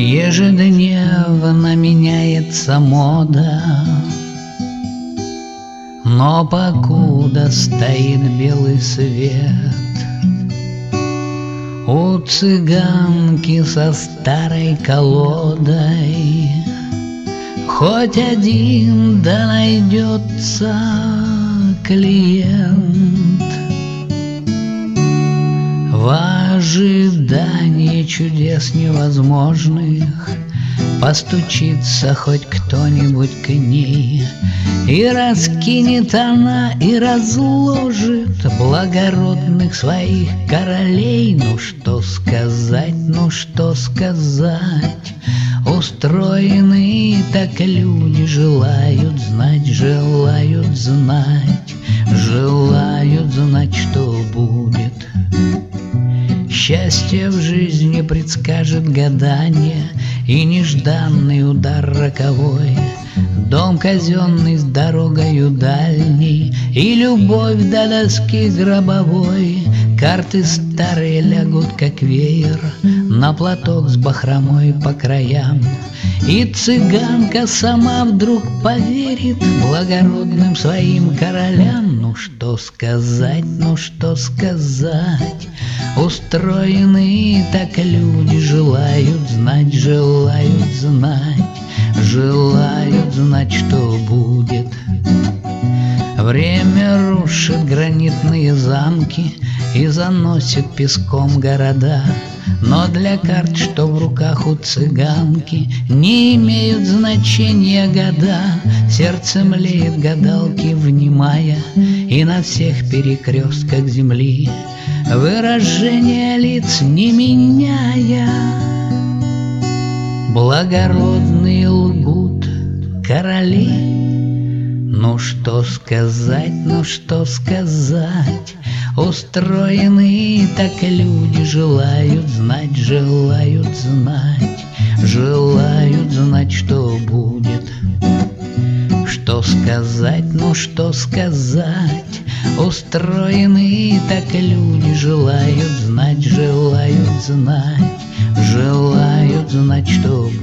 Ежедневно меняется мода, но покуда стоит белый свет, у цыганки со старой колодой хоть один да найдется клиент. В ожидании чудес невозможных постучится хоть кто-нибудь к ней, и раскинет она, и разложит благородных своих королей. Ну что сказать, ну что сказать, устроены так люди, желают знать, желают знать, желают знать, что будет. Счастье в жизни предскажет гадание и нежданный удар роковой, дом казенный с дорогою дальней и любовь до доски гробовой. Карты старые лягут, как веер, на платок с бахромой по краям, и цыганка сама вдруг поверит благородным своим королям. Ну что сказать, ну что сказать, устроены так люди, желают знать, желают знать, желают знать, что будет. Время рушит гранитные замки и заносит песком города, но для карт, что в руках у цыганки, не имеют значения года. Сердце млеет гадалки, внимая, и на всех перекрестках земли выражение лиц не меняя. Благородные лгут короли. Ну что сказать, ну что сказать, устроены так люди, желают знать, желают знать, желают знать, что будет. Что сказать, ну что сказать, устроены так люди, желают знать, желают знать, желают знать, что будет.